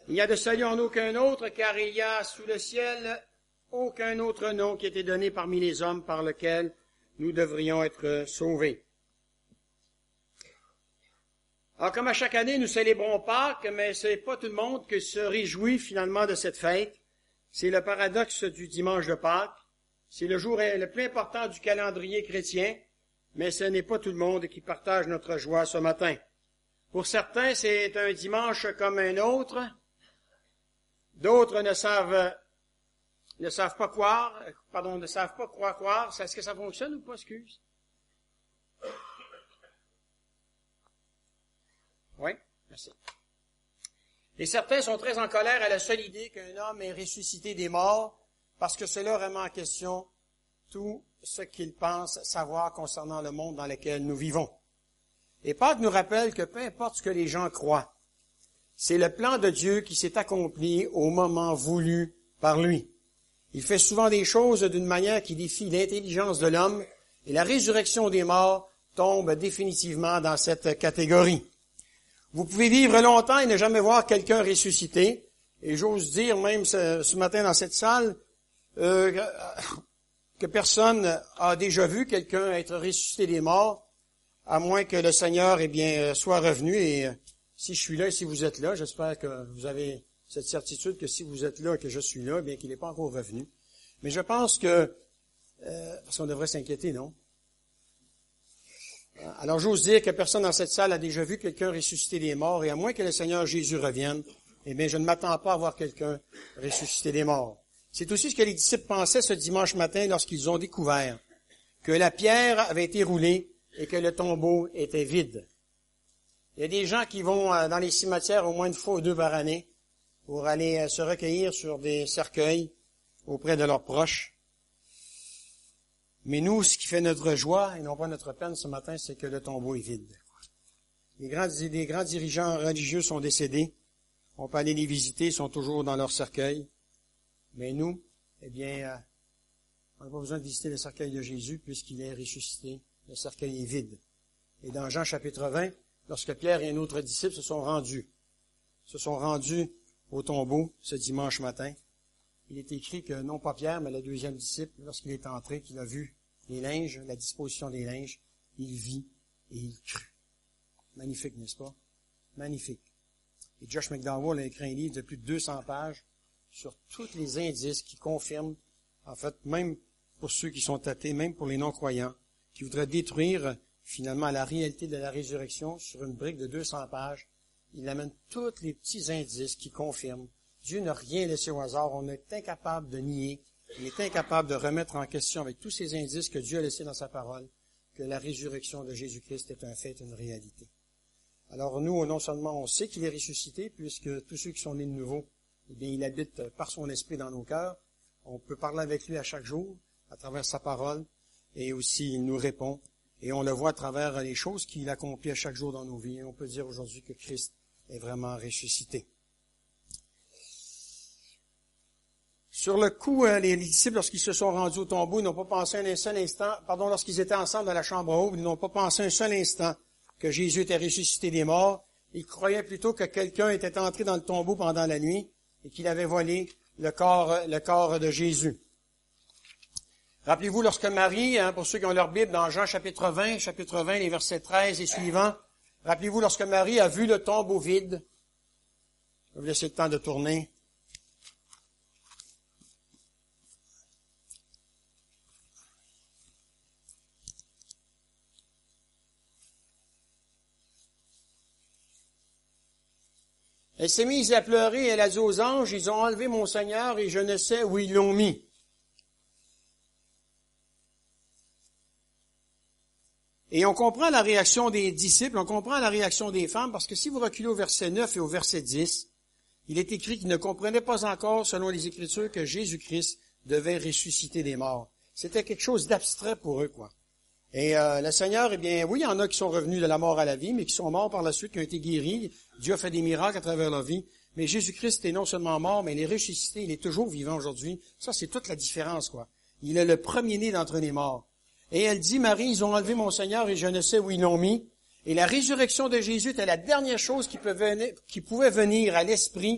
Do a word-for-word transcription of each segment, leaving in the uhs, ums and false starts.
Il n'y a de salut en aucun autre, car il y a sous le ciel aucun autre nom qui a été donné parmi les hommes par lequel nous devrions être sauvés. Alors, comme à chaque année, nous célébrons Pâques, mais ce n'est pas tout le monde qui se réjouit finalement de cette fête. C'est le paradoxe du dimanche de Pâques. C'est le jour le plus important du calendrier chrétien, mais ce n'est pas tout le monde qui partage notre joie ce matin. Pour certains, c'est un dimanche comme un autre. D'autres ne savent, ne savent pas croire, pardon, ne savent pas croire croire. Est-ce que ça fonctionne ou pas, excuse? Oui, merci. Et certains sont très en colère à la seule idée qu'un homme est ressuscité des morts, parce que cela remet en question tout ce qu'ils pensent savoir concernant le monde dans lequel nous vivons. Et Pâques nous rappelle que peu importe ce que les gens croient, c'est le plan de Dieu qui s'est accompli au moment voulu par lui. Il fait souvent des choses d'une manière qui défie l'intelligence de l'homme, et la résurrection des morts tombe définitivement dans cette catégorie. Vous pouvez vivre longtemps et ne jamais voir quelqu'un ressuscité, et j'ose dire même ce, ce matin dans cette salle euh, que personne a déjà vu quelqu'un être ressuscité des morts, à moins que le Seigneur eh bien soit revenu. Et si je suis là et si vous êtes là, j'espère que vous avez cette certitude que si vous êtes là et que je suis là, eh bien qu'il n'est pas encore revenu. Mais je pense que, euh, parce qu'on devrait s'inquiéter, non? Alors j'ose dire que personne dans cette salle a déjà vu quelqu'un ressusciter des morts, et à moins que le Seigneur Jésus revienne, eh bien je ne m'attends pas à voir quelqu'un ressusciter des morts. C'est aussi ce que les disciples pensaient ce dimanche matin lorsqu'ils ont découvert que la pierre avait été roulée et que le tombeau était vide. Il y a des gens qui vont dans les cimetières au moins une fois ou deux par année pour aller se recueillir sur des cercueils auprès de leurs proches. Mais nous, ce qui fait notre joie et non pas notre peine ce matin, c'est que le tombeau est vide. Les grands, les grands dirigeants religieux sont décédés. On peut aller les visiter, ils sont toujours dans leur cercueil. Mais nous, eh bien, on n'a pas besoin de visiter le cercueil de Jésus puisqu'il est ressuscité. Le cercueil est vide. Et dans Jean chapitre vingt, lorsque Pierre et un autre disciple se sont rendus, se sont rendus au tombeau ce dimanche matin, il est écrit que non pas Pierre, mais le deuxième disciple, lorsqu'il est entré, qu'il a vu les linges, la disposition des linges, il vit et il crut. Magnifique, n'est-ce pas? Magnifique. Et Josh McDowell a écrit un livre de plus de deux cents pages sur tous les indices qui confirment, en fait, même pour ceux qui sont athées, même pour les non-croyants, qui voudraient détruire finalement la réalité de la résurrection sur une brique de deux cents pages. Il amène tous les petits indices qui confirment. Dieu n'a rien laissé au hasard. On est incapable de nier. On est incapable de remettre en question avec tous ces indices que Dieu a laissés dans sa parole que la résurrection de Jésus-Christ est un fait, une réalité. Alors nous, non seulement on sait qu'il est ressuscité, puisque tous ceux qui sont nés de nouveau, eh bien, il habite par son esprit dans nos cœurs. On peut parler avec lui à chaque jour, à travers sa parole, et aussi il nous répond. Et on le voit à travers les choses qu'il accomplit à chaque jour dans nos vies. Et on peut dire aujourd'hui que Christ est vraiment ressuscité. Sur le coup, les disciples, lorsqu'ils se sont rendus au tombeau, ils n'ont pas pensé un seul instant, pardon, lorsqu'ils étaient ensemble dans la chambre haute, ils n'ont pas pensé un seul instant que Jésus était ressuscité des morts. Ils croyaient plutôt que quelqu'un était entré dans le tombeau pendant la nuit et qu'il avait volé le corps, le corps de Jésus. Rappelez-vous, lorsque Marie, hein, pour ceux qui ont leur Bible, dans Jean chapitre vingt, chapitre vingt, les versets treize et suivants, rappelez-vous, lorsque Marie a vu le tombeau vide, je vais vous laisser le temps de tourner. Elle s'est mise à pleurer et elle a dit aux anges, ils ont enlevé mon Seigneur et je ne sais où ils l'ont mis. Et on comprend la réaction des disciples, on comprend la réaction des femmes, parce que si vous reculez au verset neuf et au verset dix, il est écrit qu'ils ne comprenaient pas encore, selon les Écritures, que Jésus-Christ devait ressusciter des morts. C'était quelque chose d'abstrait pour eux, quoi. Et euh, le Seigneur, eh bien, oui, il y en a qui sont revenus de la mort à la vie, mais qui sont morts par la suite, qui ont été guéris. Dieu a fait des miracles à travers leur vie. Mais Jésus-Christ est non seulement mort, mais il est ressuscité, il est toujours vivant aujourd'hui. Ça, c'est toute la différence, quoi. Il est le premier-né d'entre les morts. Et elle dit, Marie, ils ont enlevé mon Seigneur et je ne sais où ils l'ont mis. Et la résurrection de Jésus était la dernière chose qui pouvait venir, qui pouvait venir à l'esprit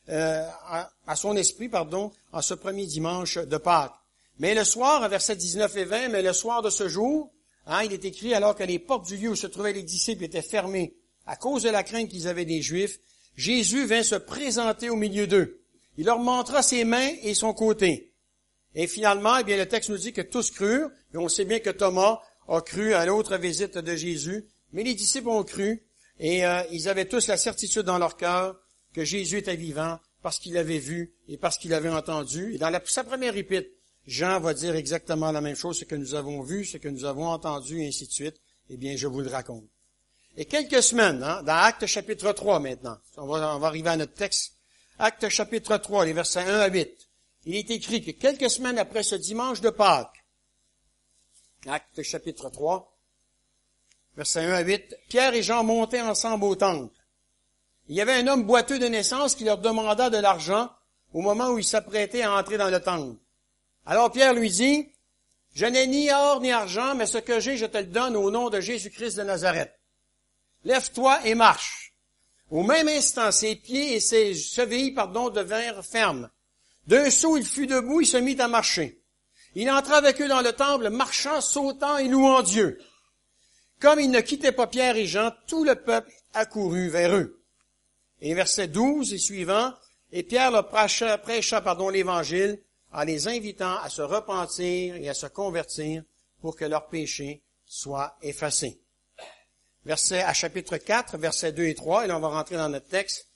euh, à, à son esprit, pardon, en ce premier dimanche de Pâques. Mais le soir, versets dix-neuf et vingt, mais le soir de ce jour, hein, il est écrit, alors que les portes du lieu où se trouvaient les disciples étaient fermées à cause de la crainte qu'ils avaient des Juifs, Jésus vint se présenter au milieu d'eux. Il leur montra ses mains et son côté. Et finalement, eh bien, le texte nous dit que tous crurent, et on sait bien que Thomas a cru à l'autre visite de Jésus, mais les disciples ont cru, et euh, ils avaient tous la certitude dans leur cœur que Jésus était vivant, parce qu'il l'avait vu et parce qu'il l'avait entendu. Et dans la, sa première épître, Jean va dire exactement la même chose, ce que nous avons vu, ce que nous avons entendu, et ainsi de suite. Eh bien, je vous le raconte. Et quelques semaines, hein, dans Actes chapitre trois maintenant, on va, on va arriver à notre texte, Actes chapitre trois, les versets un à huit, il est écrit que quelques semaines après ce dimanche de Pâques, Actes chapitre trois, versets un à huit, Pierre et Jean montaient ensemble au temple. Il y avait un homme boiteux de naissance qui leur demanda de l'argent au moment où il s'apprêtait à entrer dans le temple. Alors Pierre lui dit, « Je n'ai ni or ni argent, mais ce que j'ai, je te le donne au nom de Jésus-Christ de Nazareth. Lève-toi et marche. » Au même instant, ses pieds et ses chevilles, pardon, devinrent fermes. D'un saut, il fut debout, il se mit à marcher. Il entra avec eux dans le temple, marchant, sautant et louant Dieu. Comme il ne quittait pas Pierre et Jean, tout le peuple accourut vers eux. Et verset douze et suivant, et Pierre leur prêcha, prêcha pardon, l'Évangile en les invitant à se repentir et à se convertir pour que leurs péchés soient effacés. Verset à chapitre quatre, versets deux et trois, et là on va rentrer dans notre texte.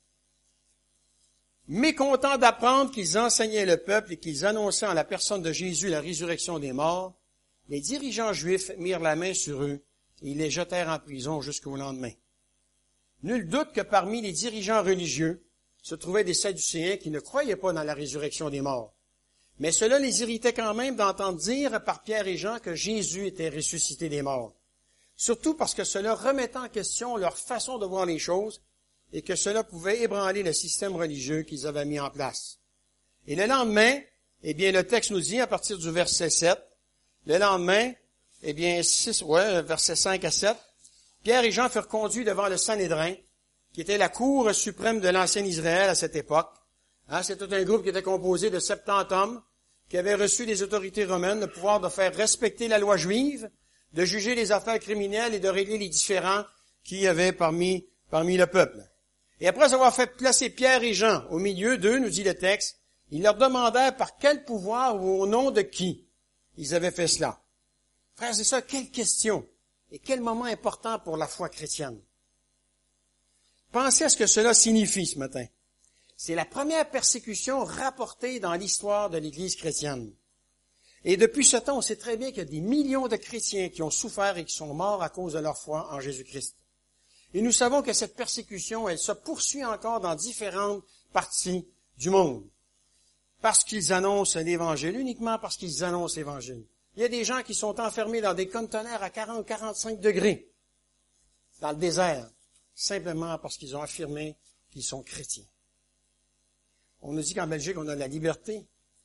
Mécontents d'apprendre qu'ils enseignaient le peuple et qu'ils annonçaient en la personne de Jésus la résurrection des morts, les dirigeants juifs mirent la main sur eux et ils les jetèrent en prison jusqu'au lendemain. Nul doute que parmi les dirigeants religieux se trouvaient des Sadducéens qui ne croyaient pas dans la résurrection des morts. Mais cela les irritait quand même d'entendre dire par Pierre et Jean que Jésus était ressuscité des morts. Surtout parce que cela remettait en question leur façon de voir les choses et que cela pouvait ébranler le système religieux qu'ils avaient mis en place. Et le lendemain, eh bien, le texte nous dit, à partir du verset sept, le lendemain, eh bien, six, ouais, verset cinq à sept, Pierre et Jean furent conduits devant le Sanhédrin, qui était la cour suprême de l'ancien Israël à cette époque. Hein, c'est tout un groupe qui était composé de septante hommes, qui avaient reçu des autorités romaines le pouvoir de faire respecter la loi juive, de juger les affaires criminelles et de régler les différends qu'il y avait parmi, parmi le peuple. Et après avoir fait placer Pierre et Jean au milieu d'eux, nous dit le texte, ils leur demandèrent par quel pouvoir ou au nom de qui ils avaient fait cela. Frères et sœurs, quelle question et quel moment important pour la foi chrétienne. Pensez à ce que cela signifie ce matin. C'est la première persécution rapportée dans l'histoire de l'Église chrétienne. Et depuis ce temps, on sait très bien qu'il y a des millions de chrétiens qui ont souffert et qui sont morts à cause de leur foi en Jésus-Christ. Et nous savons que cette persécution, elle se poursuit encore dans différentes parties du monde. Parce qu'ils annoncent l'Évangile, uniquement parce qu'ils annoncent l'Évangile. Il y a des gens qui sont enfermés dans des conteneurs à quarante à quarante-cinq degrés dans le désert, simplement parce qu'ils ont affirmé qu'ils sont chrétiens. On nous dit qu'en Belgique, on a la liberté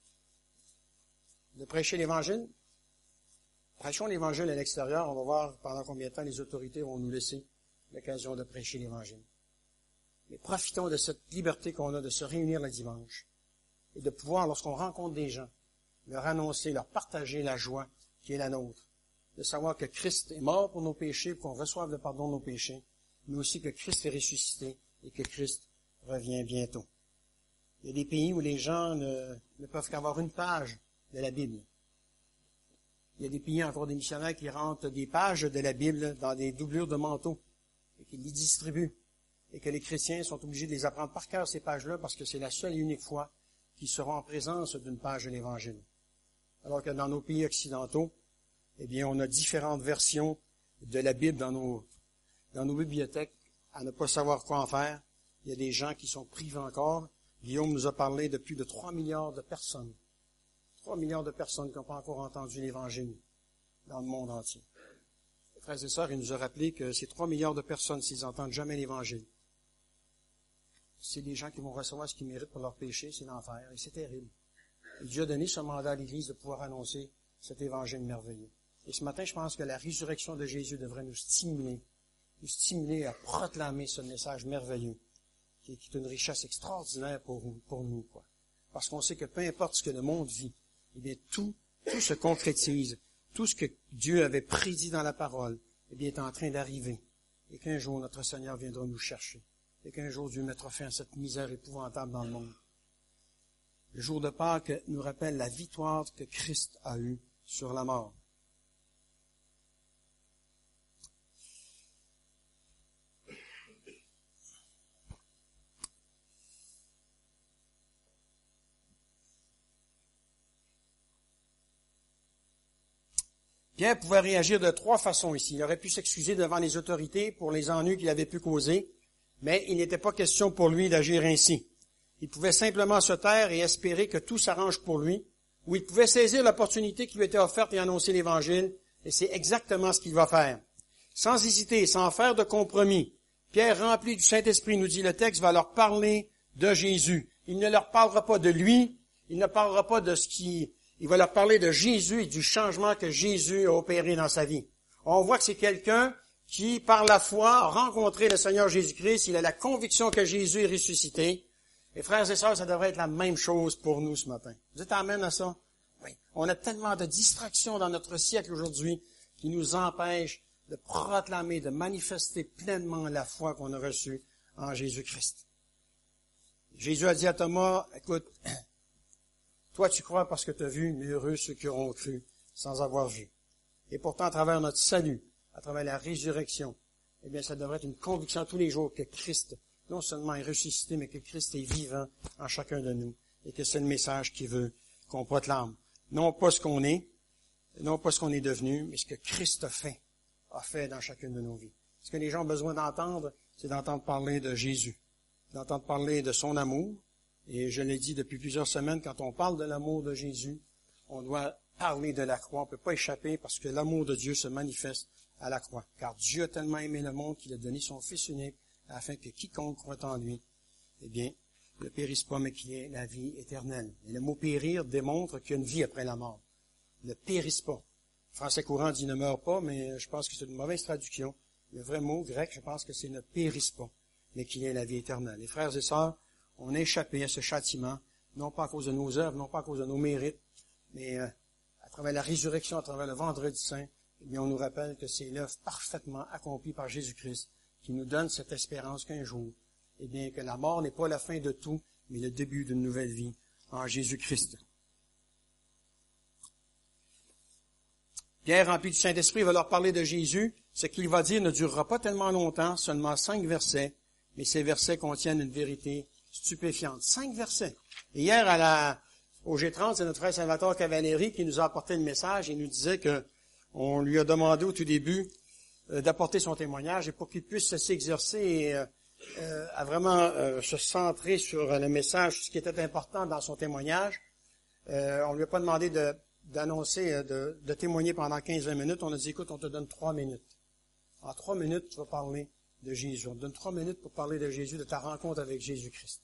de prêcher l'Évangile. Prêchons l'Évangile à l'extérieur, on va voir pendant combien de temps les autorités vont nous laisser l'occasion de prêcher l'Évangile. Mais profitons de cette liberté qu'on a de se réunir le dimanche et de pouvoir, lorsqu'on rencontre des gens, leur annoncer, leur partager la joie qui est la nôtre, de savoir que Christ est mort pour nos péchés, pour qu'on reçoive le pardon de nos péchés, mais aussi que Christ est ressuscité et que Christ revient bientôt. Il y a des pays où les gens ne, ne peuvent qu'avoir une page de la Bible. Il y a des pays, encore des missionnaires, qui rentrent des pages de la Bible dans des doublures de manteaux et qui les distribuent. Et que les chrétiens sont obligés de les apprendre par cœur, ces pages-là, parce que c'est la seule et unique fois qu'ils seront en présence d'une page de l'Évangile. Alors que dans nos pays occidentaux, eh bien, on a différentes versions de la Bible dans nos, dans nos bibliothèques, à ne pas savoir quoi en faire. Il y a des gens qui sont privés encore. Guillaume nous a parlé de plus de trois milliards de personnes. trois milliards de personnes qui n'ont pas encore entendu l'Évangile dans le monde entier. Frères et sœurs, il nous a rappelé que ces trois milliards de personnes, s'ils n'entendent jamais l'Évangile, c'est des gens qui vont recevoir ce qu'ils méritent pour leur péché, c'est l'enfer, et c'est terrible. Et Dieu a donné ce mandat à l'Église de pouvoir annoncer cet Évangile merveilleux. Et ce matin, je pense que la résurrection de Jésus devrait nous stimuler, nous stimuler à proclamer ce message merveilleux qui est une richesse extraordinaire pour, pour nous, quoi. Parce qu'on sait que peu importe ce que le monde vit, eh bien, tout, tout se concrétise. Tout ce que Dieu avait prédit dans la parole, eh bien, est en train d'arriver. Et qu'un jour, notre Seigneur viendra nous chercher. Et qu'un jour, Dieu mettra fin à cette misère épouvantable dans le monde. Le jour de Pâques nous rappelle la victoire que Christ a eue sur la mort. Pierre pouvait réagir de trois façons ici. Il aurait pu s'excuser devant les autorités pour les ennuis qu'il avait pu causer, mais il n'était pas question pour lui d'agir ainsi. Il pouvait simplement se taire et espérer que tout s'arrange pour lui, ou il pouvait saisir l'opportunité qui lui était offerte et annoncer l'Évangile, et c'est exactement ce qu'il va faire. Sans hésiter, sans faire de compromis, Pierre, rempli du Saint-Esprit, nous dit le texte, va leur parler de Jésus. Il ne leur parlera pas de lui, il ne parlera pas de ce qui... Il va leur parler de Jésus et du changement que Jésus a opéré dans sa vie. On voit que c'est quelqu'un qui, par la foi, a rencontré le Seigneur Jésus-Christ. Il a la conviction que Jésus est ressuscité. Et frères et sœurs, ça devrait être la même chose pour nous ce matin. Vous êtes amen à ça? Oui. On a tellement de distractions dans notre siècle aujourd'hui qui nous empêchent de proclamer, de manifester pleinement la foi qu'on a reçue en Jésus-Christ. Jésus a dit à Thomas, écoute, toi, tu crois parce que tu as vu, mais heureux ceux qui auront cru sans avoir vu. Et pourtant, à travers notre salut, à travers la résurrection, eh bien, ça devrait être une conviction tous les jours que Christ, non seulement est ressuscité, mais que Christ est vivant en chacun de nous. Et que c'est le message qu'il veut qu'on proclame. Non pas ce qu'on est, non pas ce qu'on est devenu, mais ce que Christ a fait, a fait dans chacune de nos vies. Ce que les gens ont besoin d'entendre, c'est d'entendre parler de Jésus, d'entendre parler de son amour. Et je l'ai dit depuis plusieurs semaines, quand on parle de l'amour de Jésus, on doit parler de la croix. On ne peut pas échapper parce que l'amour de Dieu se manifeste à la croix. Car Dieu a tellement aimé le monde qu'il a donné son Fils unique afin que quiconque croit en lui, eh bien, ne périsse pas, mais qu'il ait la vie éternelle. Et le mot périr démontre qu'il y a une vie après la mort. Ne périsse pas. Le français courant dit ne meurt pas, mais je pense que c'est une mauvaise traduction. Le vrai mot grec, je pense que c'est ne périsse pas, mais qu'il ait la vie éternelle. Les frères et sœurs, on a échappé à ce châtiment, non pas à cause de nos œuvres, non pas à cause de nos mérites, mais euh, à travers la résurrection, à travers le vendredi saint, eh bien, on nous rappelle que c'est l'œuvre parfaitement accomplie par Jésus-Christ qui nous donne cette espérance qu'un jour, eh bien, que la mort n'est pas la fin de tout, mais le début d'une nouvelle vie en Jésus-Christ. Pierre, rempli du Saint-Esprit, va leur parler de Jésus. Ce qu'il va dire ne durera pas tellement longtemps, seulement cinq versets, mais ces versets contiennent une vérité stupéfiante. Cinq versets. Et hier, à la, au G trente, c'est notre frère Salvatore Cavalieri qui nous a apporté le message et nous disait que on lui a demandé au tout début euh, d'apporter son témoignage et pour qu'il puisse s'exercer et euh, euh, à vraiment euh, se centrer sur le message, ce qui était important dans son témoignage. Euh, on lui a pas demandé de, d'annoncer, de, de témoigner pendant quinze à vingt minutes. On a dit, écoute, on te donne trois minutes. En trois minutes, tu vas parler de Jésus. On te donne trois minutes pour parler de Jésus, de ta rencontre avec Jésus-Christ.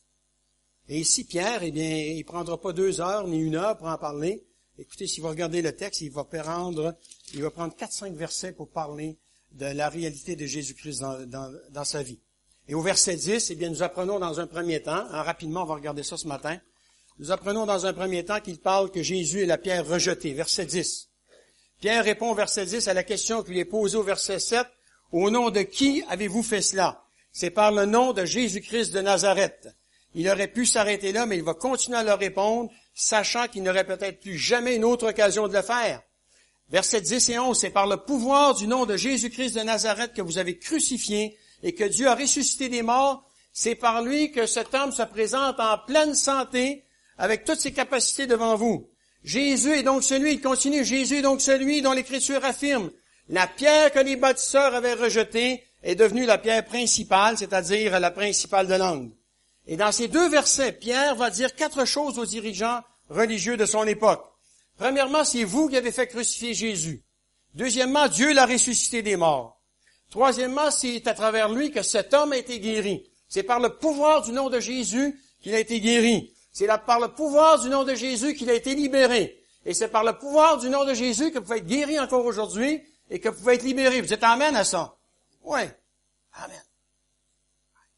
Et ici, Pierre, eh bien, il prendra pas deux heures ni une heure pour en parler. Écoutez, s'il va regarder le texte, il va prendre, il va prendre quatre, cinq versets pour parler de la réalité de Jésus-Christ dans, dans, dans sa vie. Et au verset dix, eh bien, nous apprenons dans un premier temps, hein, rapidement, on va regarder ça ce matin, nous apprenons dans un premier temps qu'il parle que Jésus est la pierre rejetée. Verset dix. Pierre répond au verset dix à la question qui lui est posée au verset sept. Au nom de qui avez-vous fait cela? C'est par le nom de Jésus-Christ de Nazareth. Il aurait pu s'arrêter là, mais il va continuer à leur répondre, sachant qu'il n'aurait peut-être plus jamais une autre occasion de le faire. Versets dix et onze, c'est par le pouvoir du nom de Jésus-Christ de Nazareth que vous avez crucifié et que Dieu a ressuscité des morts. C'est par lui que cet homme se présente en pleine santé, avec toutes ses capacités devant vous. Jésus est donc celui, il continue, Jésus est donc celui dont l'Écriture affirme, la pierre que les bâtisseurs avaient rejetée est devenue la pierre principale, c'est-à-dire la principale de l'angle. Et dans ces deux versets, Pierre va dire quatre choses aux dirigeants religieux de son époque. Premièrement, c'est vous qui avez fait crucifier Jésus. Deuxièmement, Dieu l'a ressuscité des morts. Troisièmement, c'est à travers lui que cet homme a été guéri. C'est par le pouvoir du nom de Jésus qu'il a été guéri. C'est là, par le pouvoir du nom de Jésus qu'il a été libéré. Et c'est par le pouvoir du nom de Jésus que vous pouvez être guéri encore aujourd'hui et que vous pouvez être libéré. Vous êtes amen à ça? Oui. Amen.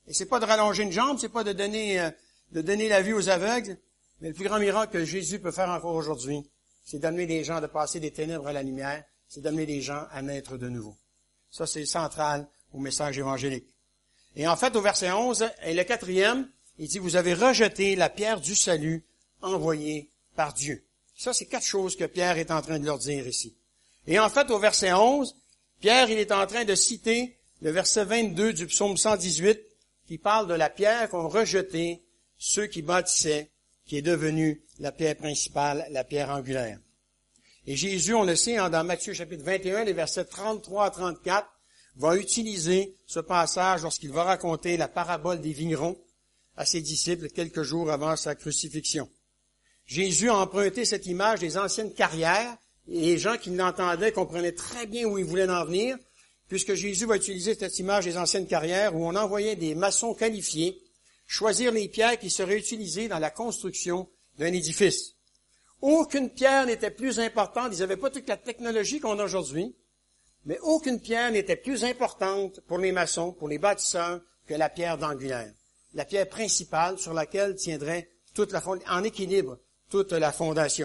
Et c'est pas de rallonger une jambe, c'est pas de donner, euh, de donner la vue aux aveugles, mais le plus grand miracle que Jésus peut faire encore aujourd'hui, c'est d'amener les gens, de passer des ténèbres à la lumière, c'est d'amener les gens à naître de nouveau. Ça, c'est central au message évangélique. Et en fait, au verset onze, et le quatrième, il dit, vous avez rejeté la pierre du salut envoyée par Dieu. Ça, c'est quatre choses que Pierre est en train de leur dire ici. Et en fait, au verset onze, Pierre, il est en train de citer le verset vingt-deux du psaume cent dix-huit, qui parle de la pierre qu'ont rejeté ceux qui bâtissaient, qui est devenue la pierre principale, la pierre angulaire. Et Jésus, on le sait, hein, dans Matthieu chapitre vingt et un, les versets trente-trois à trente-quatre, va utiliser ce passage lorsqu'il va raconter la parabole des vignerons à ses disciples quelques jours avant sa crucifixion. Jésus a emprunté cette image des anciennes carrières, et les gens qui l'entendaient comprenaient très bien où il voulait en venir, puisque Jésus va utiliser cette image des anciennes carrières où on envoyait des maçons qualifiés choisir les pierres qui seraient utilisées dans la construction d'un édifice. Aucune pierre n'était plus importante, ils n'avaient pas toute la technologie qu'on a aujourd'hui, mais aucune pierre n'était plus importante pour les maçons, pour les bâtisseurs, que la pierre d'angulaire, la pierre principale sur laquelle tiendrait toute la fond- en équilibre toute la fondation.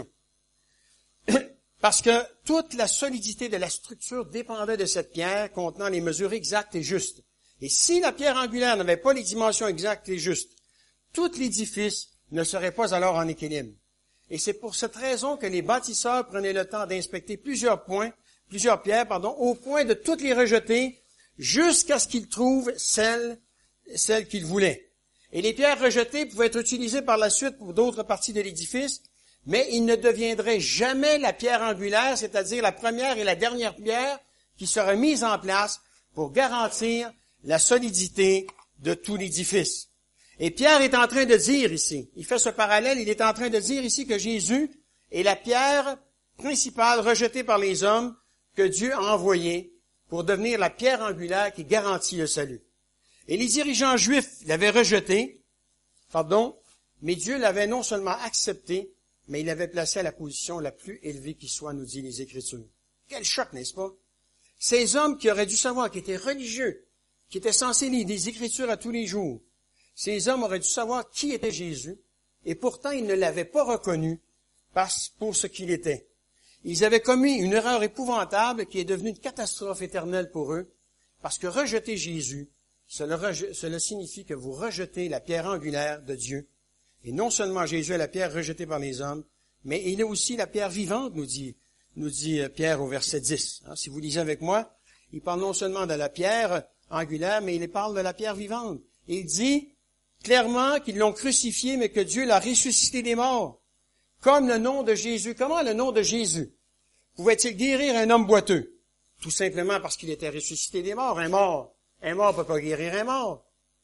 Parce que toute la solidité de la structure dépendait de cette pierre contenant les mesures exactes et justes. Et si la pierre angulaire n'avait pas les dimensions exactes et justes, tout l'édifice ne serait pas alors en équilibre. Et c'est pour cette raison que les bâtisseurs prenaient le temps d'inspecter plusieurs points, plusieurs pierres, pardon, au point de toutes les rejeter jusqu'à ce qu'ils trouvent celle, celle qu'ils voulaient. Et les pierres rejetées pouvaient être utilisées par la suite pour d'autres parties de l'édifice, mais ils ne deviendraient jamais la pierre angulaire, c'est-à-dire la première et la dernière pierre qui serait mise en place pour garantir la solidité de tout l'édifice. Et Pierre est en train de dire ici, il fait ce parallèle, il est en train de dire ici que Jésus est la pierre principale rejetée par les hommes que Dieu a envoyée pour devenir la pierre angulaire qui garantit le salut. Et les dirigeants juifs l'avaient rejeté, pardon, mais Dieu l'avait non seulement accepté, mais il l'avait placé à la position la plus élevée qui soit, nous dit les Écritures. Quel choc, n'est-ce pas? Ces hommes qui auraient dû savoir, qui étaient religieux, qui étaient censés lire des Écritures à tous les jours, ces hommes auraient dû savoir qui était Jésus, et pourtant ils ne l'avaient pas reconnu pour ce qu'il était. Ils avaient commis une erreur épouvantable qui est devenue une catastrophe éternelle pour eux, parce que rejeter Jésus, cela, reje- cela signifie que vous rejetez la pierre angulaire de Dieu. Et non seulement Jésus est la pierre rejetée par les hommes, mais il est aussi la pierre vivante, nous dit, nous dit Pierre au verset dix. Hein, si vous lisez avec moi, il parle non seulement de la pierre angulaire, mais il parle de la pierre vivante. Et il dit clairement qu'ils l'ont crucifié, mais que Dieu l'a ressuscité des morts. Comme le nom de Jésus. Comment le nom de Jésus pouvait-il guérir un homme boiteux? Tout simplement parce qu'il était ressuscité des morts. Un mort, un mort ne peut pas guérir un mort.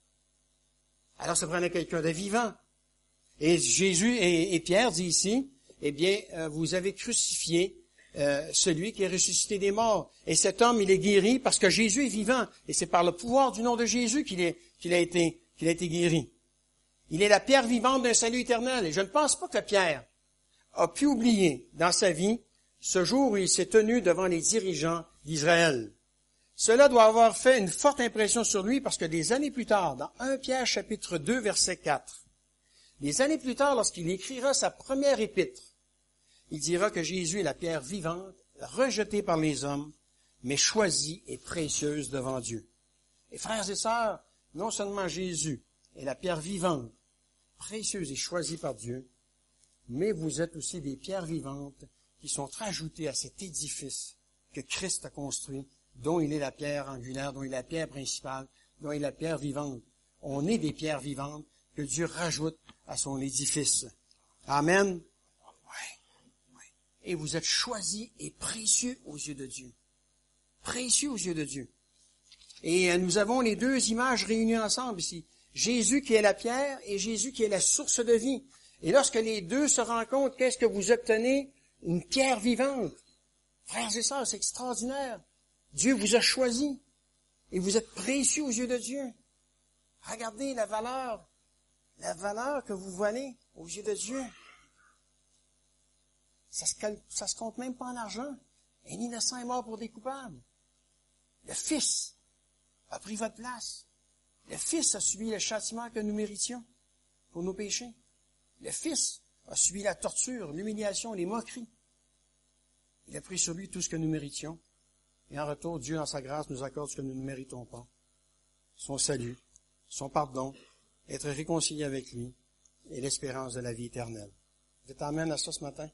Alors ça prenait quelqu'un de vivant. Et Jésus et, et Pierre dit ici, eh bien, euh, vous avez crucifié euh, celui qui est ressuscité des morts. Et cet homme, il est guéri parce que Jésus est vivant. Et c'est par le pouvoir du nom de Jésus qu'il est, qu'il a été, qu'il a été guéri. Il est la pierre vivante d'un salut éternel. Et je ne pense pas que Pierre a pu oublier dans sa vie ce jour où il s'est tenu devant les dirigeants d'Israël. Cela doit avoir fait une forte impression sur lui parce que des années plus tard, dans Première Pierre chapitre deux, verset quatre, des années plus tard, lorsqu'il écrira sa première épître, il dira que Jésus est la pierre vivante, rejetée par les hommes, mais choisie et précieuse devant Dieu. Et frères et sœurs, non seulement Jésus est la pierre vivante, précieuse et choisie par Dieu, mais vous êtes aussi des pierres vivantes qui sont rajoutées à cet édifice que Christ a construit, dont il est la pierre angulaire, dont il est la pierre principale, dont il est la pierre vivante. On est des pierres vivantes que Dieu rajoute à son édifice. Amen. Oui, oui. Et vous êtes choisis et précieux aux yeux de Dieu. Précieux aux yeux de Dieu. Et nous avons les deux images réunies ensemble ici. Jésus qui est la pierre et Jésus qui est la source de vie. Et lorsque les deux se rencontrent, qu'est-ce que vous obtenez? Une pierre vivante. Frères et sœurs, c'est extraordinaire. Dieu vous a choisi et vous êtes précieux aux yeux de Dieu. Regardez la valeur, la valeur que vous valez aux yeux de Dieu. Ça se, cal- ça se compte même pas en argent. Un innocent est mort pour des coupables. Le Fils a pris votre place. Le Fils a subi le châtiment que nous méritions pour nos péchés. Le Fils a subi la torture, l'humiliation, les moqueries. Il a pris sur lui tout ce que nous méritions. Et en retour, Dieu, dans sa grâce, nous accorde ce que nous ne méritons pas. Son salut, son pardon, être réconcilié avec lui et l'espérance de la vie éternelle. Vous êtes amène à ça ce matin?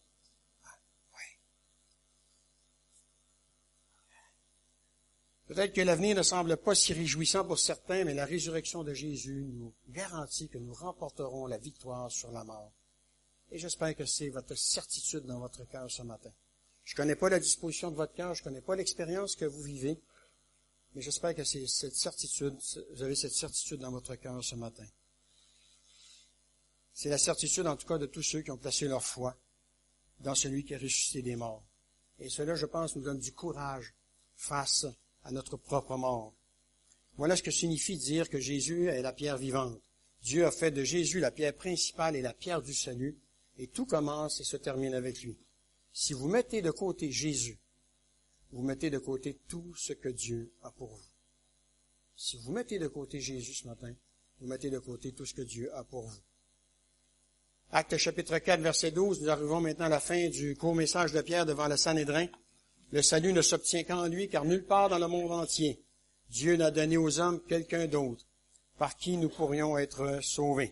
Peut-être que l'avenir ne semble pas si réjouissant pour certains, mais la résurrection de Jésus nous garantit que nous remporterons la victoire sur la mort. Et j'espère que c'est votre certitude dans votre cœur ce matin. Je ne connais pas la disposition de votre cœur, je ne connais pas l'expérience que vous vivez, mais j'espère que c'est cette certitude, vous avez cette certitude dans votre cœur ce matin. C'est la certitude, en tout cas, de tous ceux qui ont placé leur foi dans celui qui a ressuscité des morts. Et cela, je pense, nous donne du courage face à notre propre mort. Voilà ce que signifie dire que Jésus est la pierre vivante. Dieu a fait de Jésus la pierre principale et la pierre du salut, et tout commence et se termine avec lui. Si vous mettez de côté Jésus, vous mettez de côté tout ce que Dieu a pour vous. Si vous mettez de côté Jésus ce matin, vous mettez de côté tout ce que Dieu a pour vous. Actes chapitre quatre, verset douze, nous arrivons maintenant à la fin du court message de Pierre devant le Sanhédrin. Le salut ne s'obtient qu'en lui, car nulle part dans le monde entier, Dieu n'a donné aux hommes quelqu'un d'autre par qui nous pourrions être sauvés.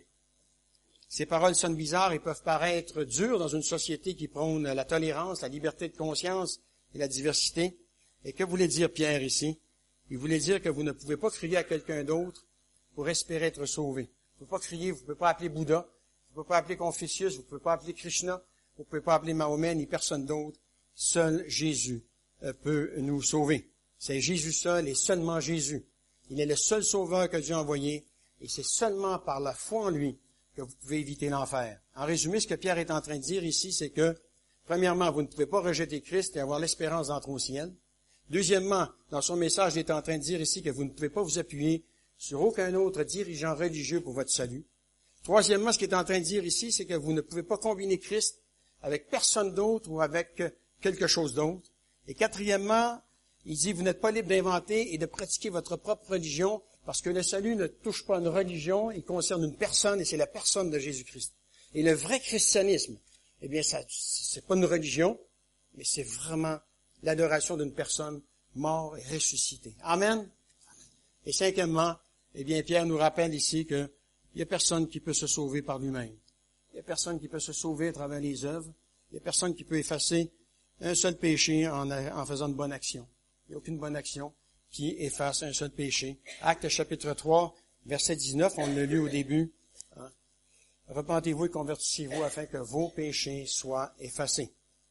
Ces paroles sonnent bizarres et peuvent paraître dures dans une société qui prône la tolérance, la liberté de conscience et la diversité. Et que voulait dire Pierre ici? Il voulait dire que vous ne pouvez pas crier à quelqu'un d'autre pour espérer être sauvé. Vous ne pouvez pas crier, vous ne pouvez pas appeler Bouddha, vous ne pouvez pas appeler Confucius, vous ne pouvez pas appeler Krishna, vous ne pouvez pas appeler Mahomet ni personne d'autre. Seul Jésus peut nous sauver. C'est Jésus seul et seulement Jésus. Il est le seul sauveur que Dieu a envoyé et c'est seulement par la foi en lui que vous pouvez éviter l'enfer. En résumé, ce que Pierre est en train de dire ici, c'est que, premièrement, vous ne pouvez pas rejeter Christ et avoir l'espérance d'entrer au ciel. Deuxièmement, dans son message, il est en train de dire ici que vous ne pouvez pas vous appuyer sur aucun autre dirigeant religieux pour votre salut. Troisièmement, ce qu'il est en train de dire ici, c'est que vous ne pouvez pas combiner Christ avec personne d'autre ou avec quelque chose d'autre. Et quatrièmement, il dit, vous n'êtes pas libre d'inventer et de pratiquer votre propre religion parce que le salut ne touche pas une religion, il concerne une personne et c'est la personne de Jésus-Christ. Et le vrai christianisme, eh bien, ça, c'est pas une religion, mais c'est vraiment l'adoration d'une personne morte et ressuscitée. Amen. Et cinquièmement, eh bien, Pierre nous rappelle ici que il y a personne qui peut se sauver par lui-même. Il y a personne qui peut se sauver à travers les œuvres. Il y a personne qui peut effacer un seul péché en, en faisant une bonne action. Il n'y a aucune bonne action qui efface un seul péché. Actes chapitre trois, verset dix-neuf, on l'a lu au début. Hein? Repentez-vous et convertissez-vous afin que vos péchés soient effacés.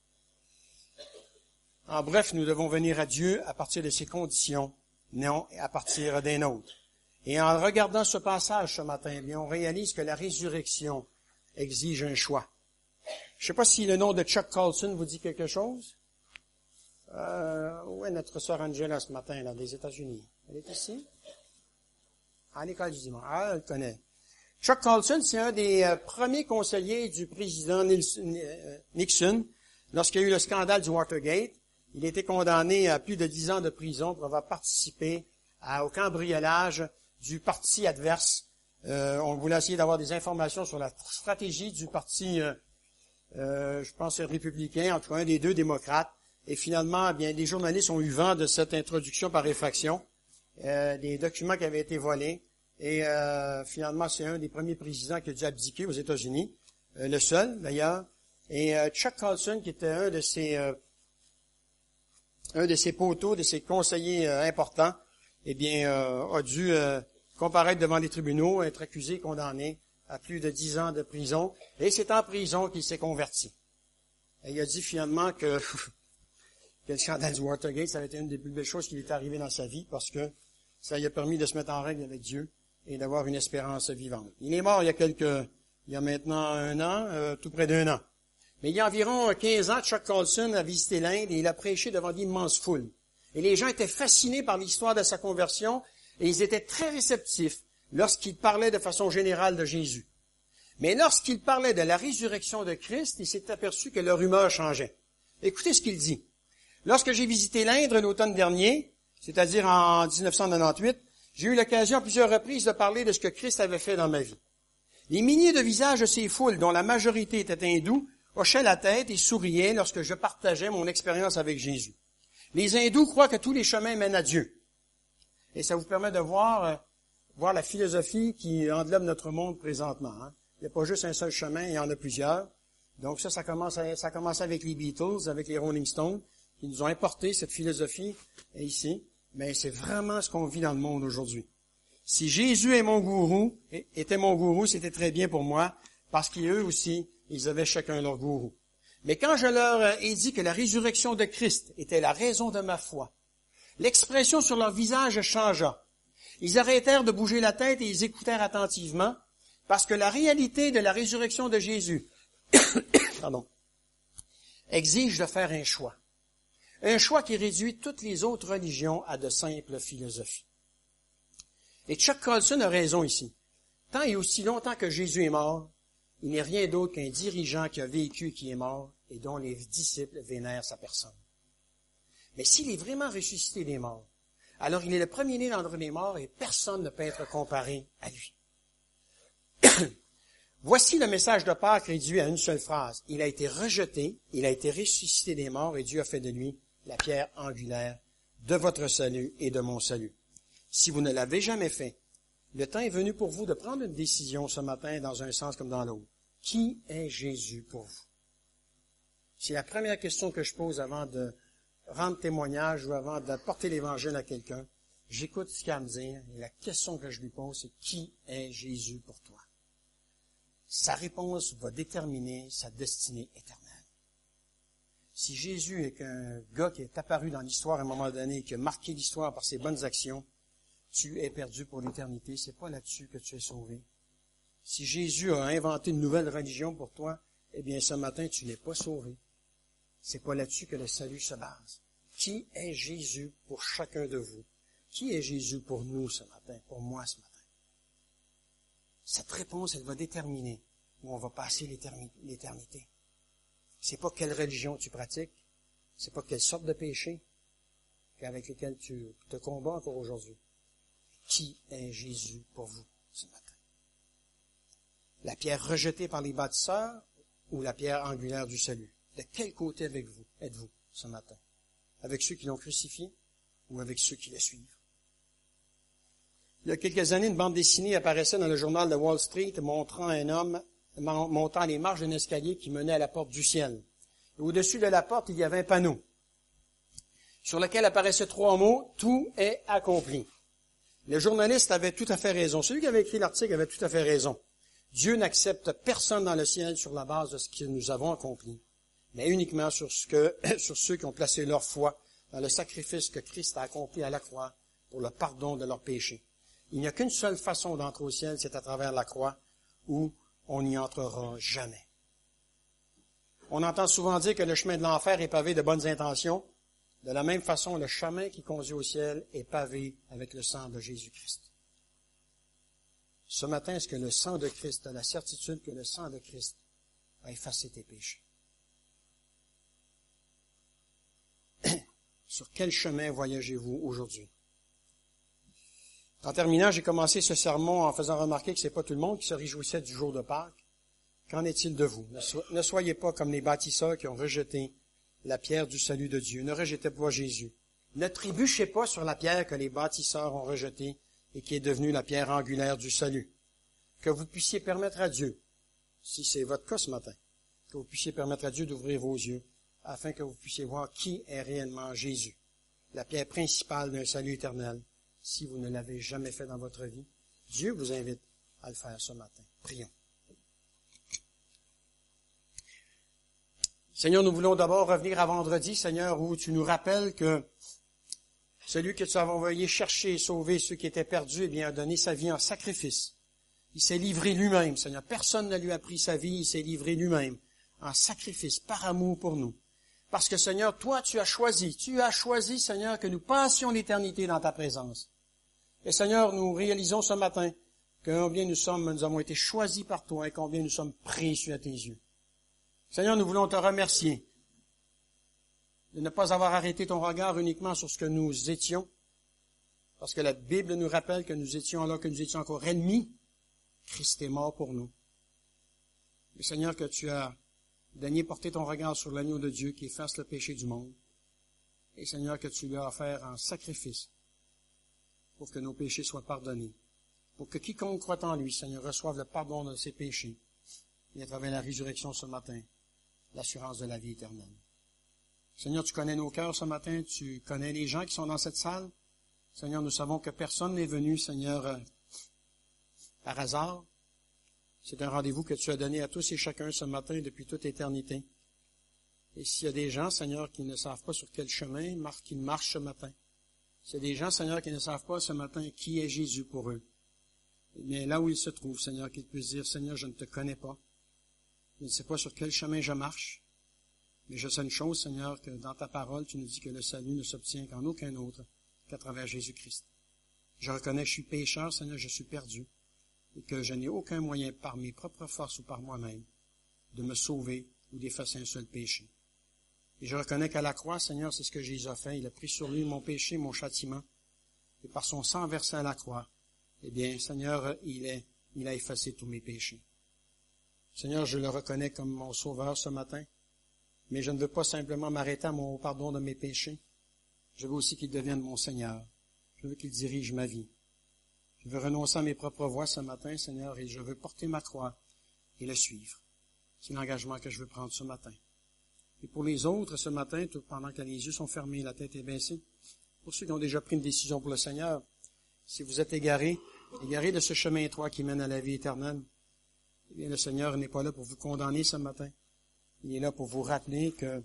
En bref, nous devons venir à Dieu à partir de ses conditions, non à partir des nôtres. Et en regardant ce passage ce matin, eh bien, on réalise que la résurrection exige un choix. Je ne sais pas si le nom de Chuck Colson vous dit quelque chose. Euh, où est notre sœur Angela ce matin, là, des États-Unis? Elle est ici? À l'école du dimanche. Ah, elle connaît. Chuck Colson, c'est un des euh, premiers conseillers du président Nixon lorsqu'il y a eu le scandale du Watergate. Il a été condamné à plus de dix ans de prison pour avoir participé à, au cambriolage du parti adverse. Euh, on voulait essayer d'avoir des informations sur la stratégie du parti, euh, euh, je pense, républicain, en tout cas un des deux démocrates. Et finalement, eh bien, les journalistes ont eu vent de cette introduction par effraction, euh, des documents qui avaient été volés. Et euh, finalement, c'est un des premiers présidents qui a dû abdiquer aux États-Unis, euh, le seul d'ailleurs. Et euh, Chuck Colson, qui était un de ses euh, un de ses poteaux, de ses conseillers euh, importants, eh bien, euh, a dû euh, comparaître devant les tribunaux, être accusé, condamné à plus de dix ans de prison. Et c'est en prison qu'il s'est converti. Et il a dit finalement que, que le scandale du Watergate, ça avait été une des plus belles choses qui lui est arrivée dans sa vie parce que ça lui a permis de se mettre en règle avec Dieu et d'avoir une espérance vivante. Il est mort il y a quelques, il y a maintenant un an, euh, tout près d'un an. Mais il y a environ quinze ans, Chuck Colson a visité l'Inde et il a prêché devant d'immenses foules. Et les gens étaient fascinés par l'histoire de sa conversion et ils étaient très réceptifs lorsqu'il parlait de façon générale de Jésus. Mais lorsqu'il parlait de la résurrection de Christ, il s'est aperçu que leur humeur changeait. Écoutez ce qu'il dit. Lorsque j'ai visité l'Inde l'automne dernier, c'est-à-dire en dix-neuf cent quatre-vingt-dix-huit, J'ai eu l'occasion à plusieurs reprises de parler de ce que Christ avait fait dans ma vie. Les milliers de visages de ces foules, dont la majorité était hindous, hochaient la tête et souriaient lorsque je partageais mon expérience avec Jésus. Les hindous croient que tous les chemins mènent à Dieu. Et ça vous permet de voir, euh, voir la philosophie qui englobe notre monde présentement. Hein. Il n'y a pas juste un seul chemin, il y en a plusieurs. Donc ça, ça commence, à, ça commence avec les Beatles, avec les Rolling Stones, qui nous ont importé cette philosophie ici. Mais c'est vraiment ce qu'on vit dans le monde aujourd'hui. Si Jésus est mon gourou, était mon gourou, c'était très bien pour moi, parce qu'eux aussi, ils avaient chacun leur gourou. Mais quand je leur ai dit que la résurrection de Christ était la raison de ma foi, l'expression sur leur visage changea. Ils arrêtèrent de bouger la tête et ils écoutèrent attentivement, parce que la réalité de la résurrection de Jésus pardon, exige de faire un choix. Un choix qui réduit toutes les autres religions à de simples philosophies. Et Chuck Colson a raison ici. Tant et aussi longtemps que Jésus est mort, il n'est rien d'autre qu'un dirigeant qui a vécu et qui est mort et dont les disciples vénèrent sa personne. Mais s'il est vraiment ressuscité des morts, alors il est le premier-né d'entre les morts et personne ne peut être comparé à lui. Voici le message de Pâques réduit à une seule phrase. Il a été rejeté, il a été ressuscité des morts et Dieu a fait de lui la pierre angulaire de votre salut et de mon salut. Si vous ne l'avez jamais fait, le temps est venu pour vous de prendre une décision ce matin dans un sens comme dans l'autre. Qui est Jésus pour vous? C'est la première question que je pose avant de rendre témoignage ou avant d'apporter l'Évangile à quelqu'un. J'écoute ce qu'il a à me dire et la question que je lui pose, c'est qui est Jésus pour toi? Sa réponse va déterminer sa destinée éternelle. Si Jésus est qu'un gars qui est apparu dans l'histoire à un moment donné, qui a marqué l'histoire par ses bonnes actions, tu es perdu pour l'éternité. C'est pas là-dessus que tu es sauvé. Si Jésus a inventé une nouvelle religion pour toi, eh bien, ce matin, tu n'es pas sauvé. C'est pas là-dessus que le salut se base. Qui est Jésus pour chacun de vous? Qui est Jésus pour nous ce matin, pour moi ce matin? Cette réponse, elle va déterminer où on va passer l'éternité. C'est pas quelle religion tu pratiques, c'est pas quelle sorte de péché avec lesquels tu te combats encore aujourd'hui. Qui est Jésus pour vous ce matin? La pierre rejetée par les bâtisseurs ou la pierre angulaire du salut? De quel côté avec vous êtes-vous ce matin? Avec ceux qui l'ont crucifié ou avec ceux qui le suivent? Il y a quelques années, une bande dessinée apparaissait dans le journal de Wall Street montrant un homme montant les marches d'un escalier qui menait à la porte du ciel. Et au-dessus de la porte, il y avait un panneau sur lequel apparaissaient trois mots, « Tout est accompli ». Le journaliste avait tout à fait raison. Celui qui avait écrit l'article avait tout à fait raison. Dieu n'accepte personne dans le ciel sur la base de ce que nous avons accompli, mais uniquement sur, ce que, sur ceux qui ont placé leur foi dans le sacrifice que Christ a accompli à la croix pour le pardon de leurs péchés. Il n'y a qu'une seule façon d'entrer au ciel, c'est à travers la croix, où on n'y entrera jamais. On entend souvent dire que le chemin de l'enfer est pavé de bonnes intentions. De la même façon, le chemin qui conduit au ciel est pavé avec le sang de Jésus-Christ. Ce matin, est-ce que le sang de Christ, a la certitude que le sang de Christ a effacé tes péchés? Sur quel chemin voyagez-vous aujourd'hui? En terminant, j'ai commencé ce sermon en faisant remarquer que c'est pas tout le monde qui se réjouissait du jour de Pâques. Qu'en est-il de vous? Ne, so- ne soyez pas comme les bâtisseurs qui ont rejeté la pierre du salut de Dieu. Ne rejetez pas Jésus. Ne trébuchez pas sur la pierre que les bâtisseurs ont rejetée et qui est devenue la pierre angulaire du salut. Que vous puissiez permettre à Dieu, si c'est votre cas ce matin, que vous puissiez permettre à Dieu d'ouvrir vos yeux afin que vous puissiez voir qui est réellement Jésus, la pierre principale d'un salut éternel. Si vous ne l'avez jamais fait dans votre vie, Dieu vous invite à le faire ce matin. Prions. Seigneur, nous voulons d'abord revenir à vendredi, Seigneur, où tu nous rappelles que celui que tu avais envoyé chercher et sauver ceux qui étaient perdus, eh bien, a donné sa vie en sacrifice. Il s'est livré lui-même, Seigneur. Personne ne lui a pris sa vie, il s'est livré lui-même en sacrifice, par amour pour nous. Parce que, Seigneur, toi, tu as choisi, tu as choisi, Seigneur, que nous passions l'éternité dans ta présence. Et Seigneur, nous réalisons ce matin combien nous sommes, nous avons été choisis par toi et combien nous sommes précieux à tes yeux. Seigneur, nous voulons te remercier de ne pas avoir arrêté ton regard uniquement sur ce que nous étions, Parce que la Bible nous rappelle que nous étions alors que nous étions encore ennemis, Christ est mort pour nous. Mais Seigneur, que tu as daigné porter ton regard sur l'agneau de Dieu qui efface le péché du monde. Et Seigneur, que tu lui as offert un sacrifice pour que nos péchés soient pardonnés. Pour que quiconque croit en lui, Seigneur, reçoive le pardon de ses péchés. Et à travers la résurrection ce matin, l'assurance de la vie éternelle. Seigneur, tu connais nos cœurs ce matin, tu connais les gens qui sont dans cette salle. Seigneur, nous savons que personne n'est venu, Seigneur, euh, par hasard. C'est un rendez-vous que tu as donné à tous et chacun ce matin depuis toute éternité. Et s'il y a des gens, Seigneur, qui ne savent pas sur quel chemin qu'ils marchent ce matin, s'il y a des gens, Seigneur, qui ne savent pas ce matin qui est Jésus pour eux, eh bien, là où ils se trouvent, Seigneur, qu'ils puissent dire, Seigneur, je ne te connais pas. Je ne sais pas sur quel chemin je marche. Mais je sais une chose, Seigneur, que dans ta parole, tu nous dis que le salut ne s'obtient qu'en aucun autre qu'à travers Jésus-Christ. Je reconnais que je suis pécheur, Seigneur, je suis perdu, et que je n'ai aucun moyen par mes propres forces ou par moi-même de me sauver ou d'effacer un seul péché. Et je reconnais qu'à la croix, Seigneur, c'est ce que Jésus a fait. Il a pris sur lui mon péché, mon châtiment, et par son sang versé à la croix, eh bien, Seigneur, il, est, il a effacé tous mes péchés. Seigneur, je le reconnais comme mon sauveur ce matin, mais je ne veux pas simplement m'arrêter à mon pardon de mes péchés. Je veux aussi qu'il devienne mon Seigneur. Je veux qu'il dirige ma vie. Je veux renoncer à mes propres voies ce matin, Seigneur, et je veux porter ma croix et le suivre. C'est l'engagement que je veux prendre ce matin. Et pour les autres, ce matin, tout pendant que les yeux sont fermés, la tête est baissée, pour ceux qui ont déjà pris une décision pour le Seigneur, si vous êtes égarés, égarés de ce chemin étroit qui mène à la vie éternelle, eh bien, le Seigneur n'est pas là pour vous condamner ce matin. Il est là pour vous rappeler que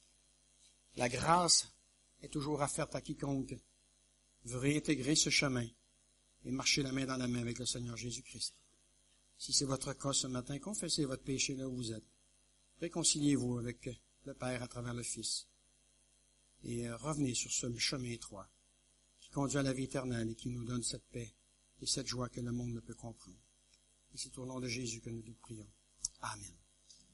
la grâce est toujours offerte à quiconque veut réintégrer ce chemin et marcher la main dans la main avec le Seigneur Jésus-Christ. Si c'est votre cas ce matin, confessez votre péché là où vous êtes. Réconciliez-vous avec le Père à travers le Fils. Et revenez sur ce chemin étroit qui conduit à la vie éternelle et qui nous donne cette paix et cette joie que le monde ne peut comprendre. Et c'est au nom de Jésus que nous nous prions. Amen.